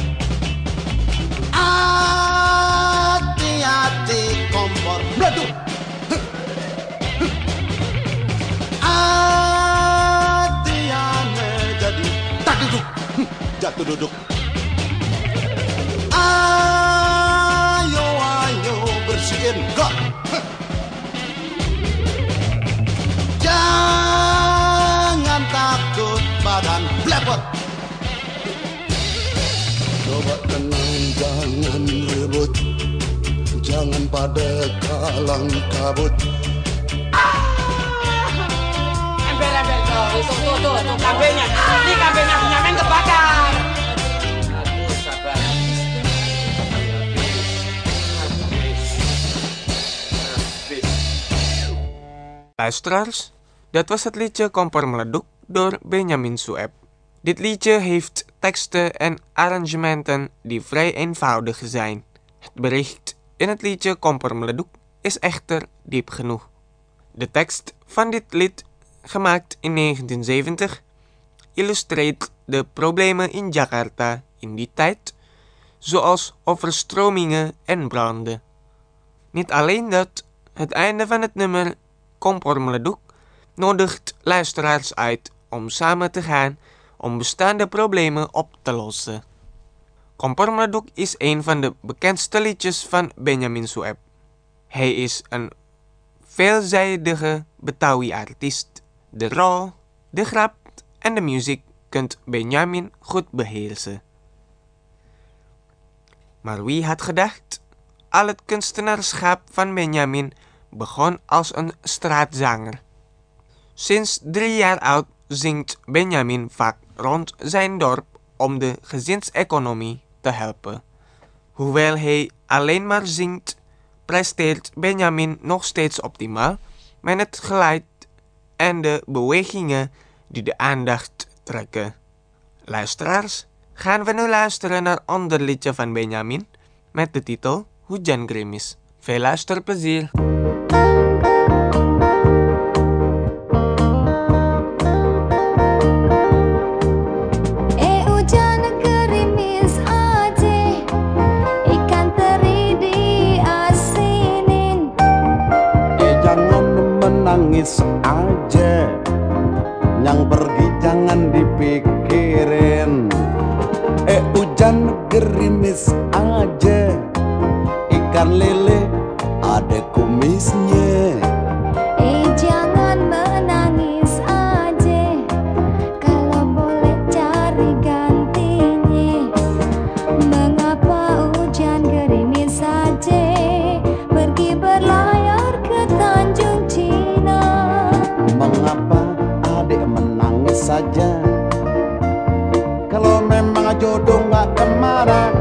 Hati-hati kompor meletup, hati aneh jadi tak duduk, jatuh duduk. Ayo bersihin got. Jangan takut badan blepot. Coba tenang, jangan ribut, jangan pada kalang kabut. Ember tuh kabelnya. Ini kabelnya Benyamin kebakar. Aduh, sabar. Luisteraars, dat was het liedje Kompor Meleduk door Benjamin Sueb. Dit liedje heeft teksten en arrangementen die vrij eenvoudig zijn. Het bericht in het liedje Kompor Meleduk is echter diep genoeg. De tekst van dit lied, gemaakt in 1970, illustreert de problemen in Jakarta in die tijd, zoals overstromingen en branden. Niet alleen dat, het einde van het nummer Kompor Meleduk nodigt luisteraars uit om samen te gaan om bestaande problemen op te lossen. Kompor Meleduk is een van de bekendste liedjes van Benjamin Sueb. Hij is een veelzijdige Betawi-artiest. De rol, de grap en de muziek kunt Benjamin goed beheersen. Maar wie had gedacht? Al het kunstenaarschap van Benjamin begon als een straatzanger. Sinds 3 jaar oud zingt Benjamin vaak rond zijn dorp om de gezinseconomie te helpen. Hoewel hij alleen maar zingt, presteert Benjamin nog steeds optimaal met het geluid en de bewegingen die de aandacht trekken. Luisteraars, gaan we nu luisteren naar een ander liedje van Benjamin met de titel Hujan Gerimis. Veel luisterplezier! Nangis aja, yang pergi jangan dipikirin. Hujan gerimis aja, ikan lele ada kumisnya. Jangan menangis aja, kalau boleh cari gantinya. Mengapa hujan gerimis saja, pergi berlayar ke Tanjung Cina. Mengapa adik menangis saja, kalau memang jodoh gak kemana.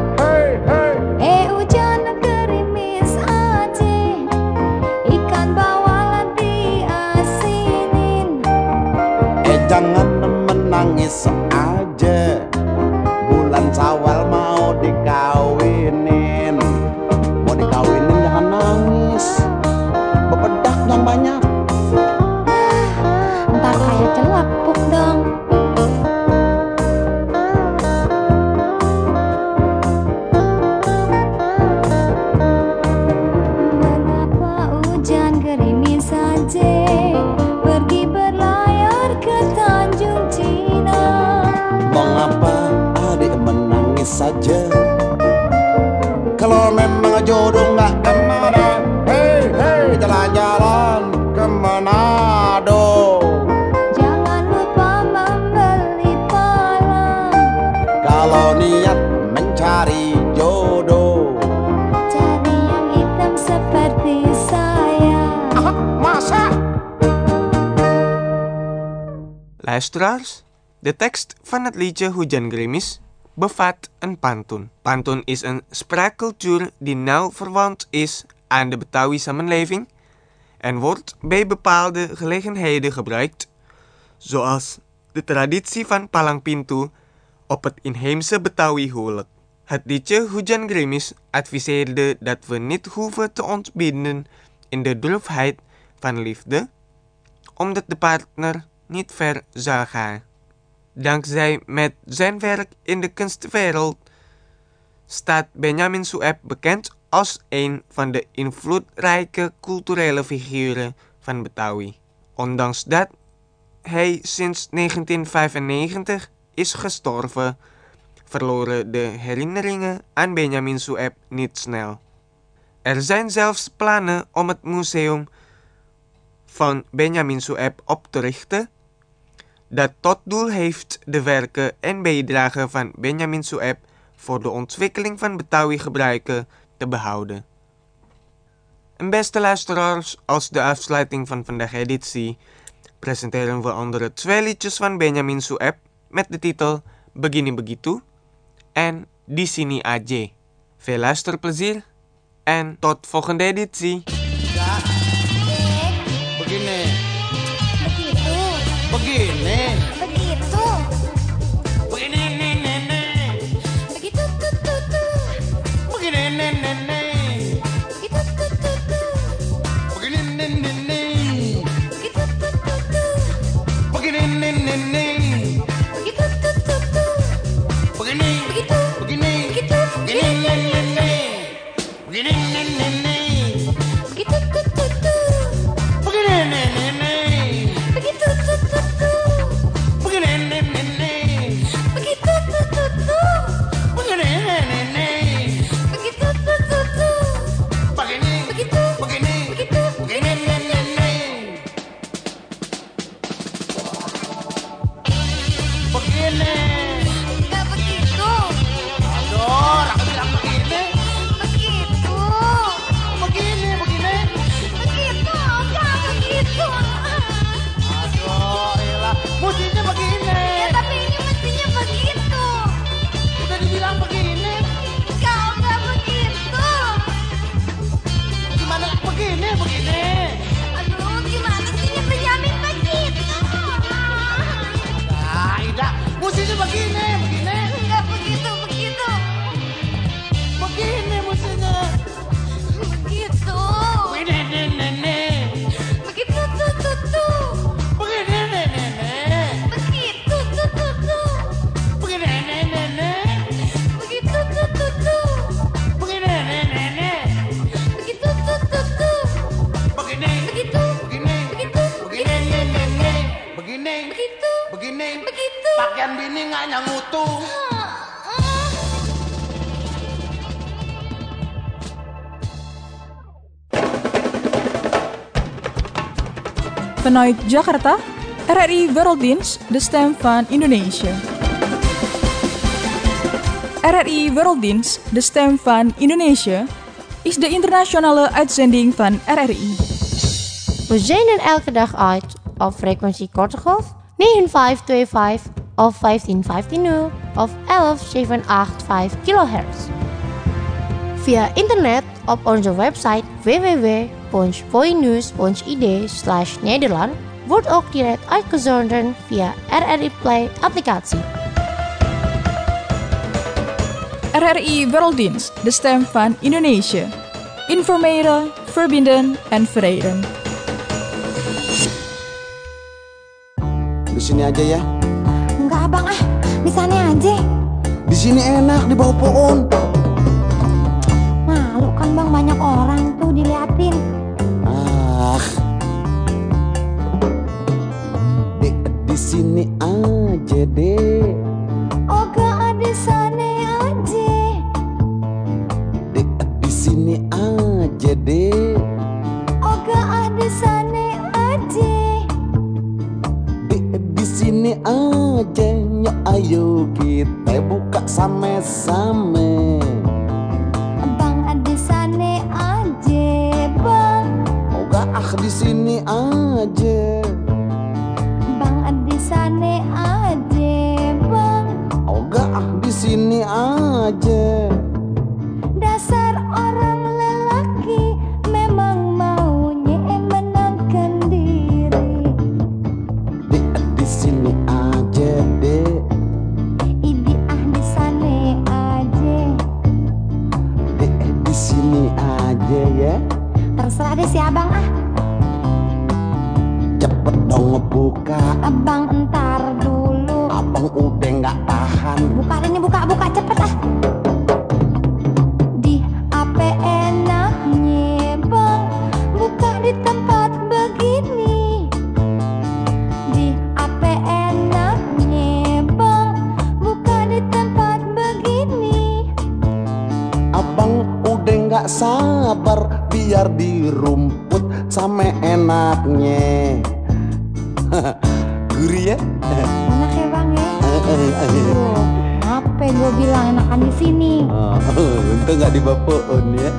nangis aja. Bulan Syawal mau dikawinin. Mau dikawinin jangan nangis. Bebedak yang banyak. Ntar kayak celapuk dong. Mengapa hujan gerimis saja pergi berlayar ke Tanjung Cina? Mengapa adik menangis saja? Kalau memang jodoh nggak kemana, hei hei jalan-jalan ke Manado. Jangan lupa membeli palang. Kalau niat mencari jodoh, Cari yang hitam seperti saya. masa? Luisteraars, de tekst van het liedje Hujan Gerimis bevat een pantun. Pantun is een spraakcultuur die nauw verwant is aan de Betawi samenleving en wordt bij bepaalde gelegenheden gebruikt, zoals de traditie van palang pintu op het inheemse Betawi huwelijk. Het liedje Hujan Gerimis adviseerde dat we niet hoeven te ontbinden in de droefheid van liefde, omdat de partner niet ver zou gaan. Dankzij met zijn werk in de kunstwereld staat Benyamin Sueb bekend als een van de invloedrijke culturele figuren van Betawi. Ondanks dat hij sinds 1995 is gestorven, verloren de herinneringen aan Benyamin Sueb niet snel. Er zijn zelfs plannen om het museum van Benyamin Sueb op te richten, dat tot doel heeft de werken en bijdragen van Benyamin Sueb voor de ontwikkeling van Betawi gebruiken te behouden. En beste luisteraars, als de afsluiting van vandaag editie presenteren we andere 2 liedjes van Benyamin Sueb met de titel Begini Begitu en Di Sini Aja. Veel luisterplezier en tot volgende editie. Begini, Begitu. begini. Begitu. Begini, Begitu tuh tuh tuh. begini, Begitu tuh tuh tuh. begini, Begitu tuh tuh tuh. begini, Begitu tuh tuh tuh. begini, Begitu. begini, Begitu. begini, begini, Begitu tuh tuh tuh. begini, Begitu tuh tuh tuh. begini, Begitu tuh tuh tuh. Begitu tuh tuh tuh. begini, Begitu. begini, Begitu. begini. Begini. Enggak begitu. Aduh, aku bilang begini. Begitu. Begini, begini. Begitu. Enggak begitu. Aduh, elah. Mestinya begini. Ya, tapi ini mestinya begitu. Udah dibilang begini. Enggak begitu. Gimana begini, begini. Aduh, gimana sih ini Benyamin begitu? Nah, Ida. Mestinya begini, begini. Enggak begitu, begitu. Begini mestinya. Begitu. Begini, nenek. Begitu tuh tuh tuh. Begini, nenek. Begitu tuh tuh tuh. Begini, nenek. Begitu tuh tuh tuh. Begini, nenek. Begitu tuh tuh tuh. Begini, Begitu. begini, Begitu. begini, nenek. Begini, Begitu. begini. Begitu. Pakaian bini nggak nyangutu. Vanuit Jakarta, RRI Werelddienst, de stem van Indonesië. RRI Werelddienst, de stem van Indonesië, is de internationale uitzending van RRI. We zenden elke dag uit op frequentie korte golf 9525 of 15150 of 11785 kHz. Via internet op onze website www.poinnews.id/Nederland wordt ook direct uitgezonden via RRI Play applicatie. RRI Werelddienst, de stem van Indonesië. Informeren, verbinden en verenigen. Di sini aja ya. Enggak abang di sana aja. Di sini enak di bawah pohon. Malu kan bang, banyak orang tuh diliatin. Dek, di sini aja dek. Oh gak di sana aja. Dek, di sini aja dek. Oh gak di sana aja. Dek, di sini aja. Nyok ayo kita buka sama-sama. Di sini aja. Bang di sana aja, bang. Di sini aja. Dasar orang lelaki memang maunya menangkan diri. Dek, di sini aja, dek. Idi di sana aja. Dek, di sini aja ya. Terserah deh si abang Cepet dong ngebuka. Abang entar dulu. Abang udah nggak tahan. Buka ini, buka cepet Di apa enaknya bang buka di tempat begini. Di apa enaknya bang buka di tempat begini. Abang udah nggak sabar biar di rumput sama enaknya. Gurih ya? Enak ya bang ya? Apa gue bilang enakan di sini? Untung nggak di bawah pohon ya.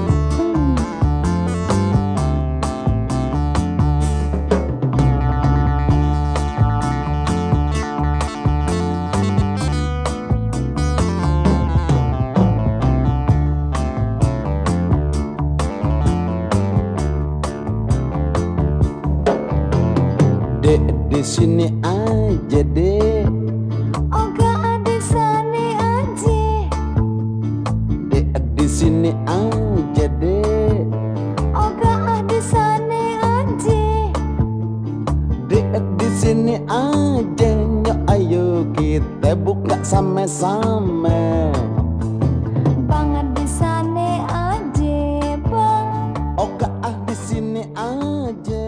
Dek, di sini aja dek. Oh gak di sana aja. Dek, di sini aja dek. Oh gak di sana aja. Dek, di sini aja. Nyok ayo kita buka sama-sama. Bang di sana aja bang. Oh gak di sini aja.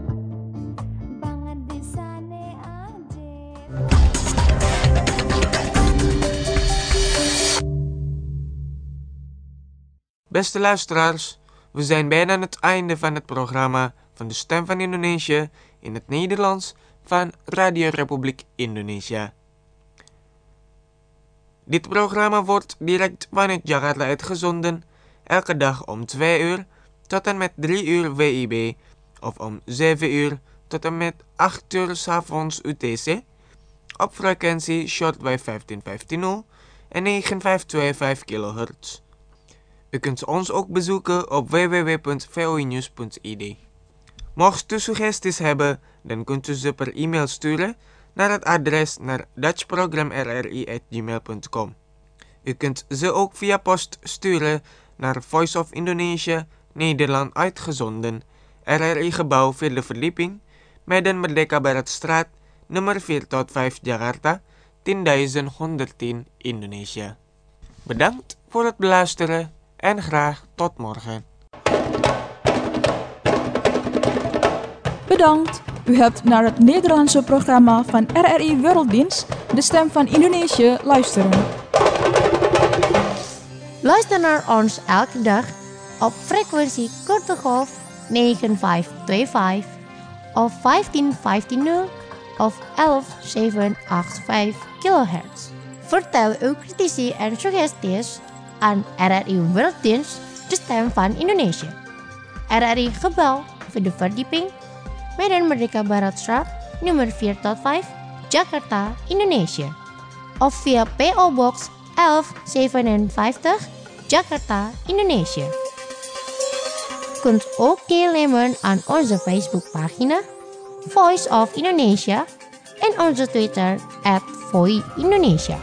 Beste luisteraars, we zijn bijna aan het einde van het programma van de Stem van Indonesië in het Nederlands van Radio Republiek Indonesia. Dit programma wordt direct vanuit Jakarta uitgezonden, elke dag om 2 uur tot en met 3 uur WIB of om 7 uur tot en met 8 uur 's avonds UTC op frequentie shortwave 15150 en 9525 kHz. U kunt ons ook bezoeken op www.voinews.id. Mocht u suggesties hebben, dan kunt u ze per e-mail sturen naar het adres naar dutchprogramrri@gmail.com. U kunt ze ook via post sturen naar Voice of Indonesia, Nederland uitgezonden, RRI Gebouw 4e verdieping, Medan Merdeka Baratstraat, nummer 4-5 Jakarta, 10.110 Indonesia. Bedankt voor het beluisteren en graag tot morgen. Bedankt. U hebt naar het Nederlandse programma van RRI Werelddienst, de stem van Indonesië, luisteren. Luister naar ons elke dag op frequentie korte golf 9525 of 15150 of 11785 kHz. Vertel uw critici en suggesties aan RRI Werelddienst, de stem van Indonesië. RRI Gebouw, 4e verdieping, Medan Merdeka Baratstraat, nummer 4-5, Jakarta, Indonesië. Of via PO Box 1157, Jakarta, Indonesië. Kunt ook deelnemen aan onze Facebookpagina Voice of Indonesia en onze Twitter @VoiIndonesia.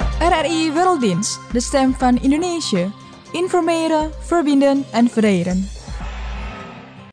RRI Werelddienst, de stem van Indonesië. Informeren, verbinden en verenigen.